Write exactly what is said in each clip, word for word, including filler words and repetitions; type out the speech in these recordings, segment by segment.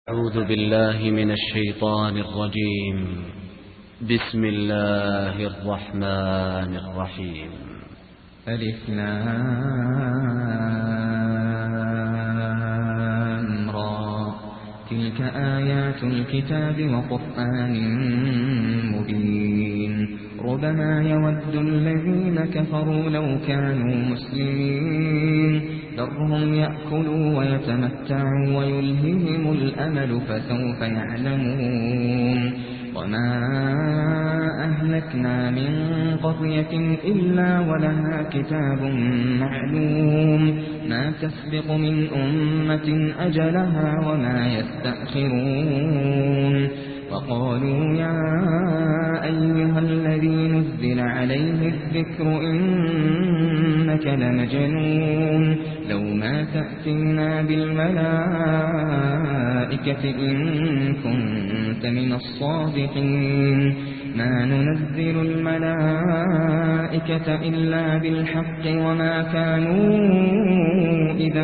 أعوذ بالله من الشيطان الرجيم. بسم الله الرحمن الرحيم. ألف لام را تلك آيات الكتاب وقرآن مبين ربما يود الذين كفروا لو كانوا مسلمين ذرهم يأكلوا ويتمتعوا ويلههم الأمل فسوف يعلمون وما أهلكنا من قرية إلا ولها كتاب معلوم ما تسبق من أمة أجلها وما يستأخرون وقالوا يا أيها الذي نزل عليه الذكر إنك لمجنون لو ما تأتينا بالملائكة إن كنت من الصادقين ما ننزل الملائكة إلا بالحق وما كانوا إذا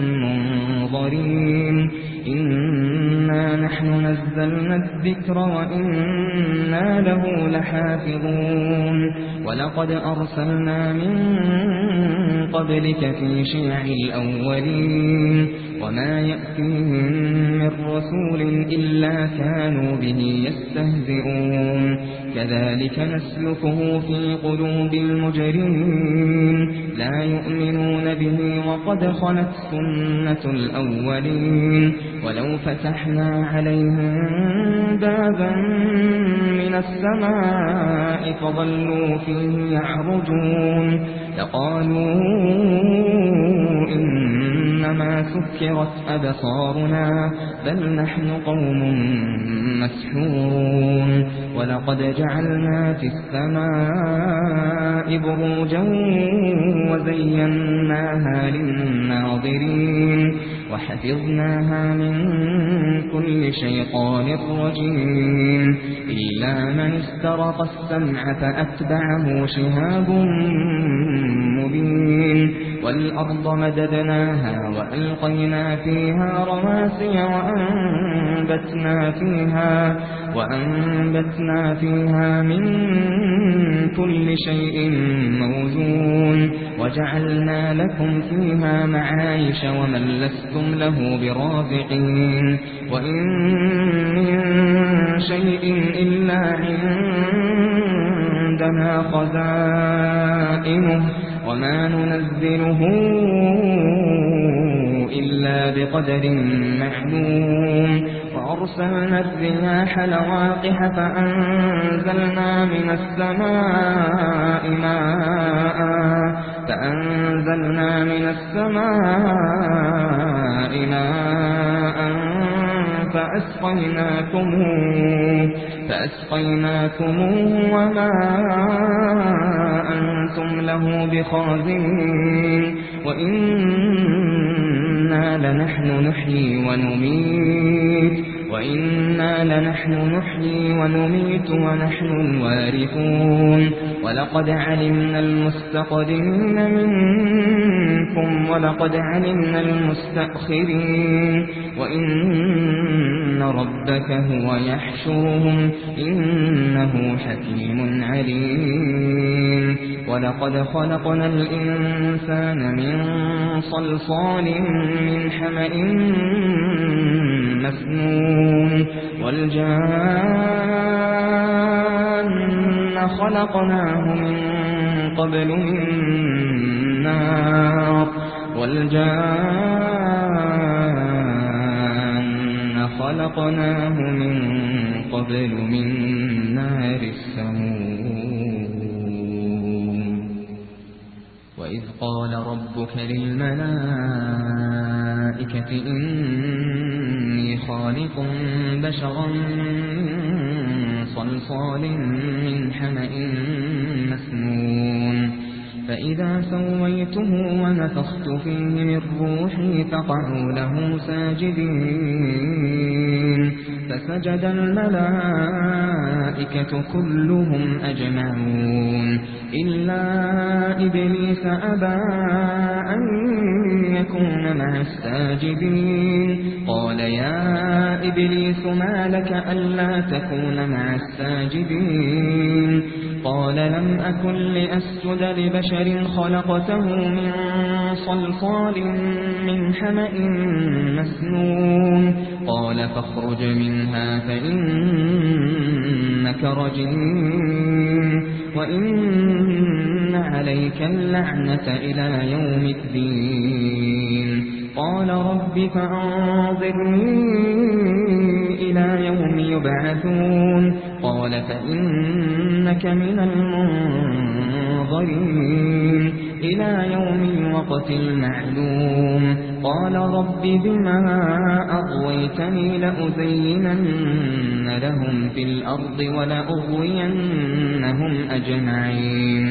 منظرين إنا نحن نزلنا الذكر وإنا له لحافظون ولقد أرسلنا من قبلك في شيع الأولين وما يأتيهم من رسول إلا كانوا به يستهزئون كذلك نسلكه في قلوب المجرمين لا يؤمنون به وقد خلت سنة الأولين ولو فتحنا عليهم بابا من السماء فظلوا فيه يعرجون لقالوا إنما سكرت أبصارنا بل نحن قوم مسحورون ولقد جعلنا في السماء بروجا وزيناها للناظرين وحفظناها من كل شيطان رجيم إلا من استرق السمع فأتبعه شهاب مبين والأرض مددناها وألقينا فيها رواسي وأنبتنا فيها وأنبتنا فيها من كل شيء موزون وجعلنا لكم فيها معايش ومن لستم له برازقين وإن من شيء إلا عندنا خزائنه وما ننزله إلا بقدر معلوم وأرسلنا الرياح لواقح فأنزلنا من السماء ماء فأنزلنا من السماء ماء فأسقيناكموه فأسقيناكموه وما أنتم له بخازنين وإنا لنحن نحيي ونميت وإنا لنحن نحيي ونميت ونحن الوارثون ولقد علمنا المستقدمين منكم ولقد علمنا المستأخرين وإن ربك هو يحشرهم إنه حكيم عليم ولقد خلقنا الإنسان من صلصال من حمأ مسنون والجان خلقناه من قبل من نار والجان خلقناه من قبل من نار السموم وإذ قال ربك للملائكة إني خالق بشرا من صلصال من حمأ مسنون فإذا سويته ونفخت فيه من روحي فقعوا له ساجدين فسجد الملائكة كلهم أجمعون إلا إبليس أبى أن يكون مع الساجدين قال يا إبليس ما لك ألا تكون مع الساجدين قال لم أكن لأسجد لبشر خلقته من صلصال من حمأ مسنون قال فاخرج منها فإنك رجيم وإن عليك اللعنة إلى يوم الدين قال رب فأنظرني إلى يوم يبعثون قال فإنك من المنظرين إلى يوم الوقت المعلوم قال رب بما أغويتني لأزينن لهم في الأرض ولأغوينهم أجمعين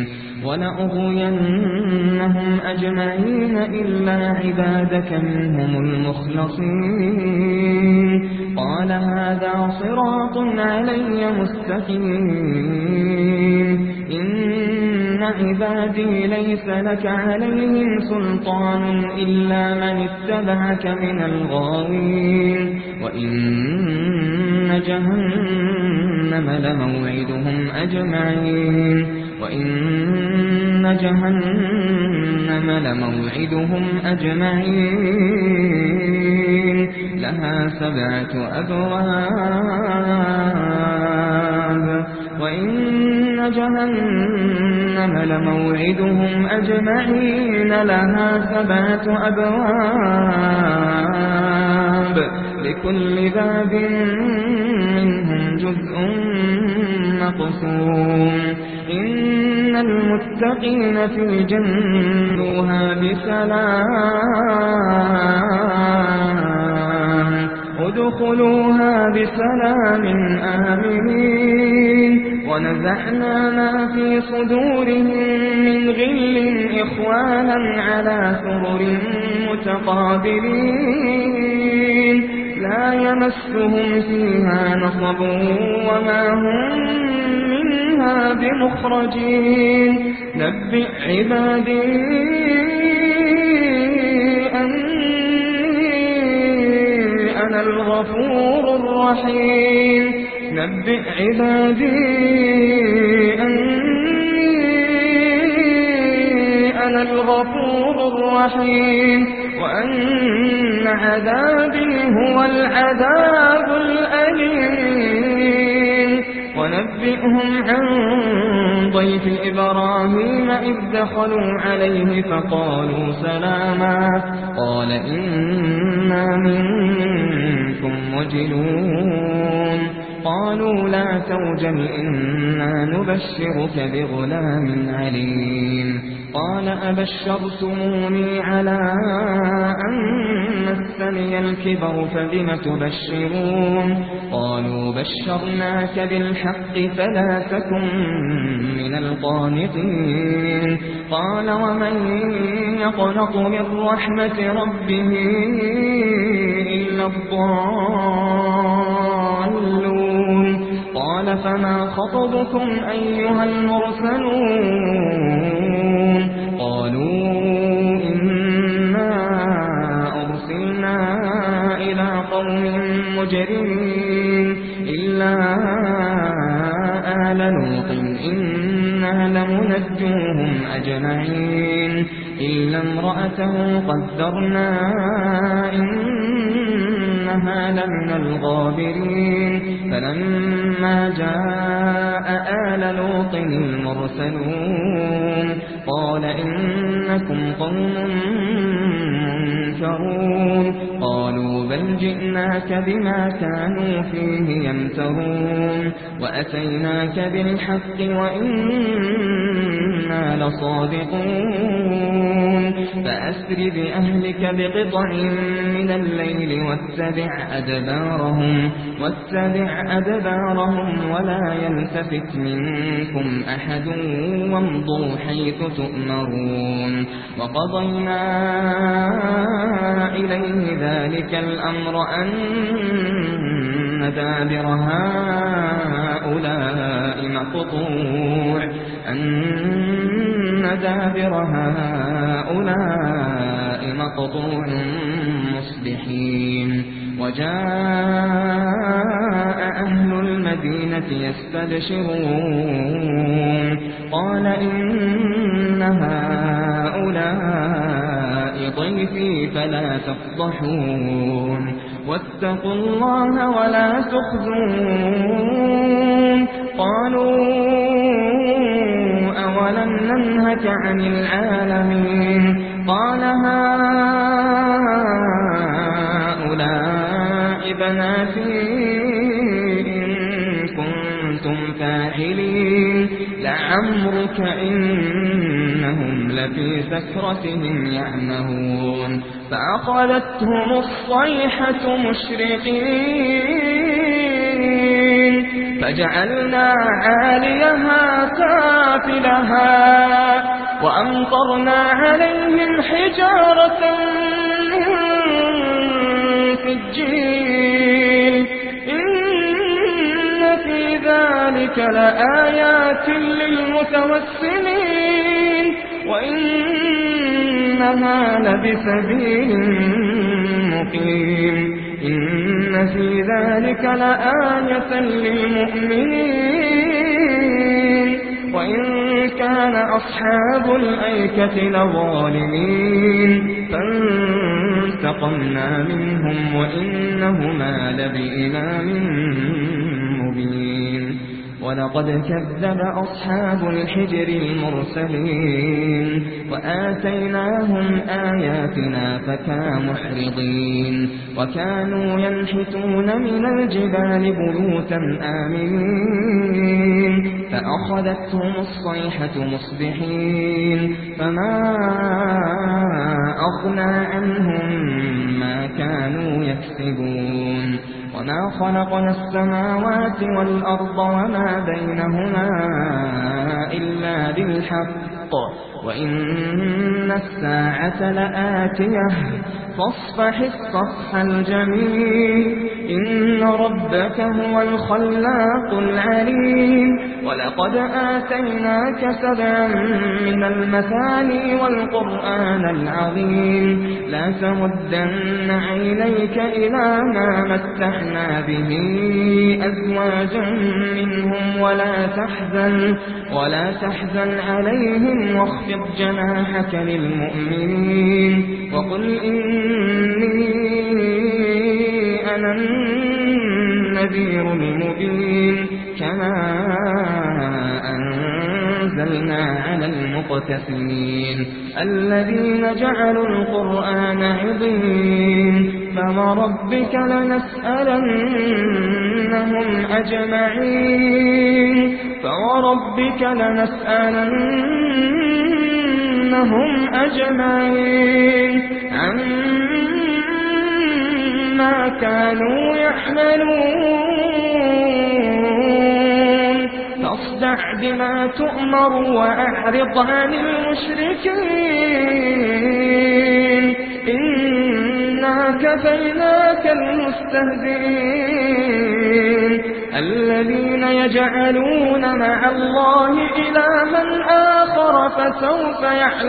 ولأغوينهم أجمعين إلا عبادك منهم المخلصين قال هذا صراط علي مستقيم إن عبادي ليس لك عليهم سلطان إلا من اتبعك من الغاوين وإن جهنم لموعدهم أجمعين وإن جهنم لموعدهم أجمعين لها سبعة أبواب وإن جهنم لموعدهم أجمعين لها سبعة أبواب لكل باب منهم جزء مقسوم إن المتقين في جنتها بسلام ادخلوها بسلام آمنين ونزعنا ما في صدورهم من غل إخوانا على سرر متقابلين لا يمسهم فيها نصب وما هم منها بمخرجين نبئ عبادي أني أنا الغفور الرحيم نبئ عبادي أني أنا الغفور الرحيم وأن عذابي هو العذاب الأليم ونبئهم عن ضيف إبراهيم إذ دخلوا عليه فقالوا سلاما قال إنا منكم وجلون قالوا لا توجل إنا نبشرك بغلام عليم قال أبشرتموني على أن مسني الكبر فبم تبشرون قالوا بشرناك بالحق فلا تكن من القانطين قال ومن يقنط من رحمة ربه إلا الضالون قال فما خطبكم أيها المرسلون قالوا إنا أرسلنا إلى قوم مجرمين إلا آل لوط إنا لمنجوهم أجمعين إلا امرأته قدرنا إنها لمن الغابرين فلما جاء آل لوط المرسلون قال إنكم قوم منكرون قالوا بل جئناك بما كانوا فيه يمترون وأتيناك بالحق وإنا لصادقون فأسر بأهلك بقطع من الليل واتبع أدبارهم واتبع أدبارهم ولا يلتفت منكم أحد وامضوا حيث تؤمرون وقضينا إليه ذلك الأمر أن دابر هؤلاء مقطوع أن دابر هؤلاء مقطوع مصبحين وجاء أهل المدينة يستبشرون قال إن هؤلاء ضيفي فلا تفضحون واتقوا الله ولا تخزون قالوا أولم ننهك عن العالمين قال هؤلاء بناتي إن كنتم فاعلين لعمرك إنهم لفي سكرتهم يعمهون فأخذتهم الصيحة مشرقين فجعلنا عاليها سافلها وأمطرنا عليهم حجارة من سجيل إن في ذلك لآيات للمتوسمين وإنها لبسبيل مقيم إن في ذلك لآية للمؤمنين وإن كان أصحاب الأيكة لظالمين فانتقمنا منهم وإنهما لبإمام مبين ولقد كذب أصحاب الحجر المرسلين وآتيناهم آياتنا فكانوا محرضين وكانوا ينحتون من الجبال بيوتا آمنين فأخذتهم الصيحة مصبحين فما أغنى عنهم ما كانوا يكسبون وما خلقنا السماوات والأرض وما بينهما إلا بالحق وإن الساعة لآتية فاصفح الصفح الجميل إن ربك هو الخلاق العليم ولقد آتيناك سبعا من المثاني والقرآن العظيم لا تمدن عينيك إلى ما متعنا به أزواجا منهم ولا تحزن ولا تحزن عليهم واخفض جناحك للمؤمنين وقل إني أنا النذير المبين كما أنزلنا على المقتسمين الذين جعلوا القرآن عظيم فوربك لنسألنهم أجمعين فوربك لنسألنهم أجمعين عما كانوا يحملون فاصدع بما تؤمر وأعرض عن المشركين إنا كفيناك المستهزئين الذين يجعلون مع الله إلها آخر فسوف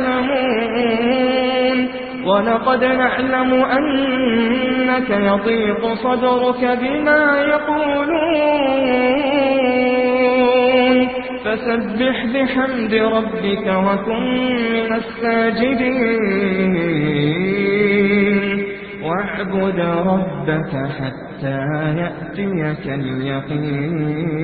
يعلمون ولقد نعلم أنك يضيق صدرك بما يقولون فسبح بحمد ربك وكن من الساجدين واعبد ربك حتى يأتيك اليقين.